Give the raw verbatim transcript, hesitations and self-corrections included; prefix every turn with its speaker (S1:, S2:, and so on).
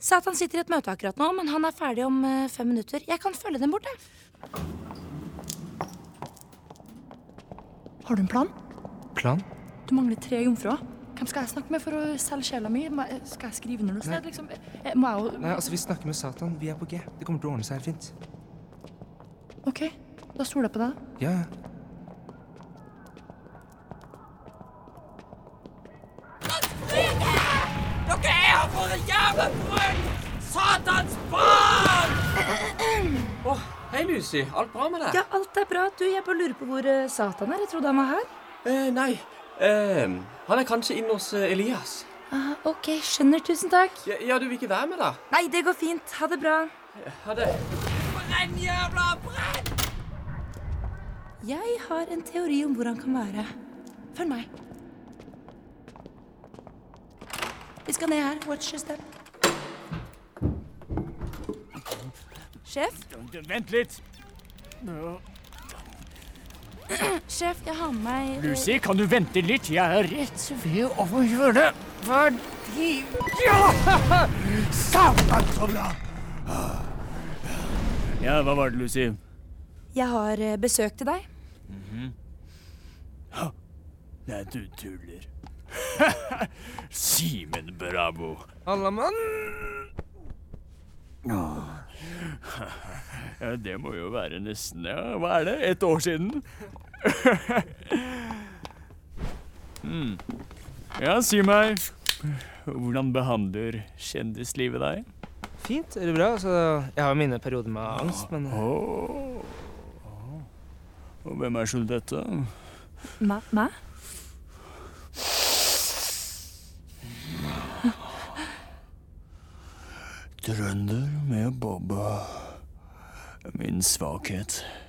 S1: Satan sitter i et møte akkurat nå, men han er ferdig om uh, fem minutter. Jeg kan følge dem bort, jeg. Har du en plan?
S2: Plan?
S1: Du mangler tre jomfruer. Hvem skal jeg snakke med for å selge sjela mi? Skal jeg skrive noe sted, liksom? Jeg, må jeg jo...
S2: Nei, altså, vi snakker med Satan. Vi er på G. Det kommer til å ordne seg helt fint.
S1: Ok, da stoler jeg på deg.
S2: Ja, ja.
S3: Dere er her for en jævla brønn! Satans barn! Åh, oh, hei Lucy. Alt bra med deg?
S1: Ja, alt er bra. Du, jeg bare lurer på hvor uh, Satan er. Jeg trodde han var her.
S3: Eh, nei. Eh, han er kanskje inne hos uh, Elias.
S1: Ah, ok, skjønner. Tusen takk.
S3: Ja, ja, du vil ikke være med da?
S1: Nei, det går fint. Ha det bra.
S3: Ha det. Brenn, jævla brenn!
S1: Jeg har en teori om hvor han kan være. Følg meg. Vi skal ned her. Watch your step. Sjef?
S4: Vent litt.
S1: Sjef, jeg har med meg...
S4: Lucy, kan du vente litt? Jeg er rett ved å gjøre det. Fordi... Ja! Satan, så bra! Ja, hva var det, Lucy?
S1: Jeg har uh, besøk til deg.
S4: Mm-hmm. Ja, nei, du tuller. Simen Bravo.
S2: Allamann!
S4: Ja, det må jo være nesten, ja. Hva er det? Et år siden? mm. Ja, si meg. Hvordan behandler kjendislivet deg?
S2: Fint, er det bra? Altså, jeg har mine perioder med angst, men...
S4: Oh. Og hvem er skyld dette?
S1: Ma, ma?
S4: Trønder med Bobba. Min svakhet.